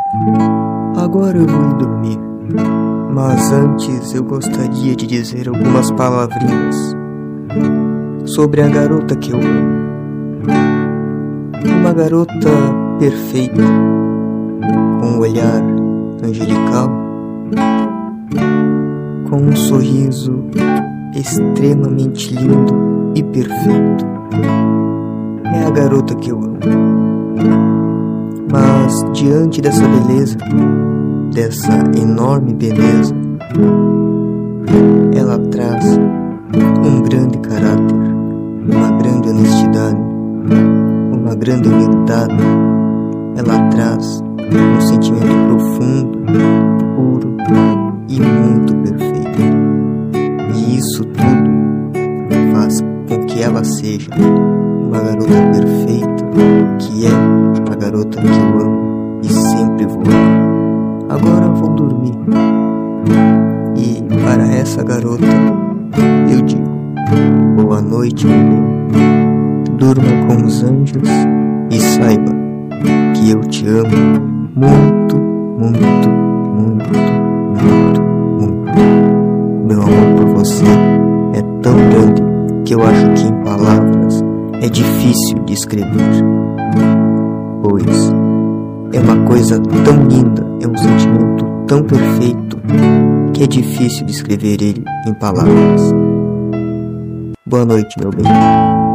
Agora eu vou ir dormir, mas antes eu gostaria de dizer algumas palavrinhas sobre a garota que eu amo. Uma garota perfeita, com um olhar angelical, com um sorriso extremamente lindo e perfeito. É a garota que eu amo. Mas diante dessa beleza, dessa enorme beleza, ela traz um grande caráter, uma grande honestidade, uma grande humildade. Ela traz um sentimento profundo, puro e muito perfeito. E isso tudo faz com que ela seja uma garota perfeita, que é a garota que eu amo e sempre vou amar. Agora eu vou dormir. E para essa garota eu digo: boa noite, meu bem. Durma com os anjos e saiba que eu te amo muito, muito, muito, muito, muito. Meu amor por você é tão grande que eu acho que em palavras é difícil de escrever, pois é uma coisa tão linda, é um sentimento tão perfeito que é difícil de escrever ele em palavras. Boa noite, meu bem.